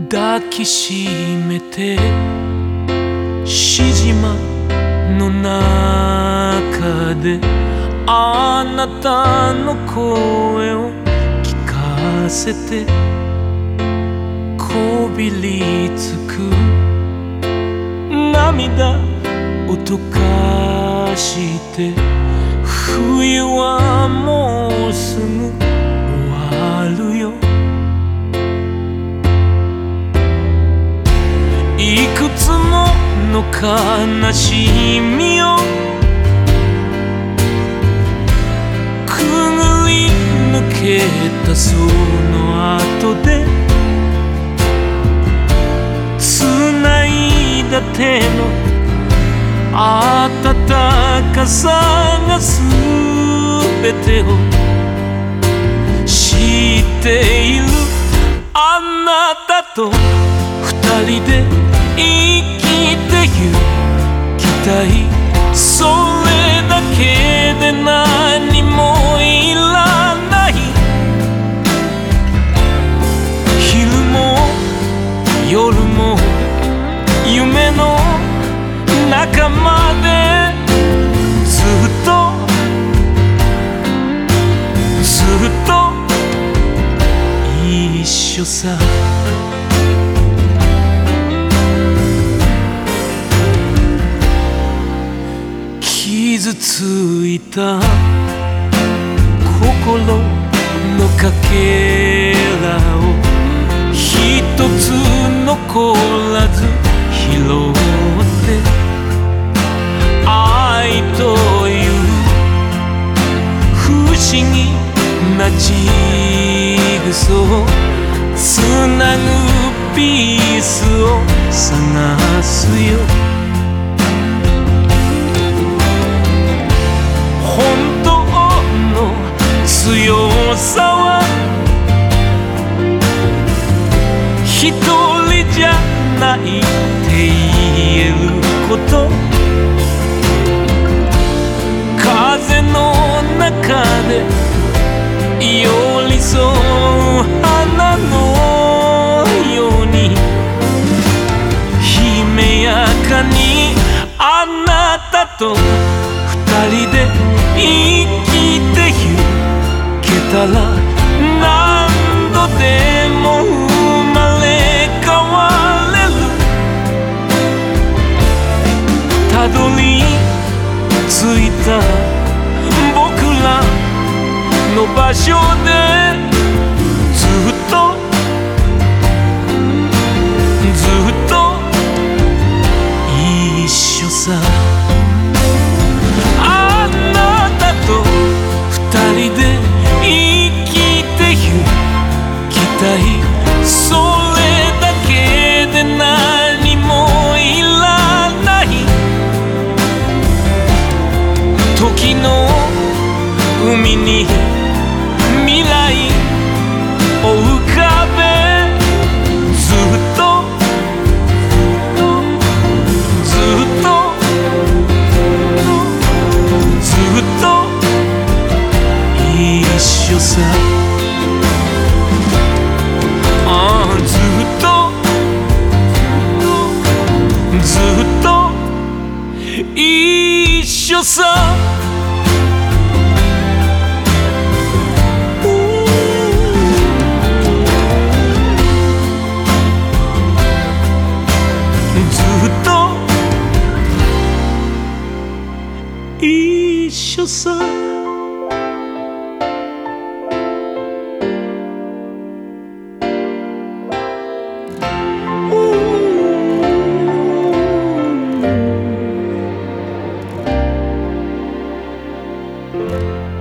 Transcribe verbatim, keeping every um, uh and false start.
抱きしめてしじまの中であなたの声を聞かせてこびりつく涙を溶かして冬はもうすぐ終わるよ。いくつもの悲しみをくぐり抜けたその後で繋いだ手の温かさがすべてを知っているあなたと二人で生きてゆきたい。それだけで何もいらない。昼も夜も夢の中までずっとずっと一緒さ。傷ついた心のかけらを一つ残らず拾って愛という不思議なジグソーつなぐピースを探すよ。本当の強さは一人じゃないって言えること。風の中で寄り添う花のように姫やかにあなたと二人で生きてゆけたら何度でも生まれ変われる。たどり着いた僕らの場所でずっとずっと一緒さ。あなたと二人で生きてゆきたい。それだけで何もいらない。時の海に未来を浮かべずっとずっとずっと一緒さ。ああずっとずっと一緒さ。一緒さ。 うん。